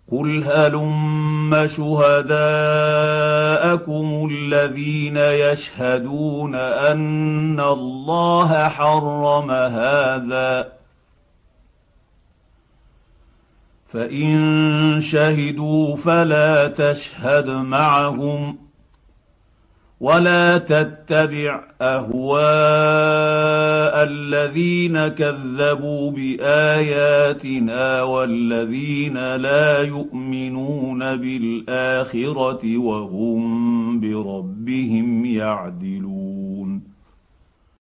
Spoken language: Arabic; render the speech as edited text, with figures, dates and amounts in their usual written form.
قل هلم شهداءكم الذين يشهدون ان الله حرم هذا فان شهدوا فلا تشهد معهم ولا تتبع اهواء الذين كذبوا باياتنا والذين لا يؤمنون بالاخره وهم بربهم يعدلون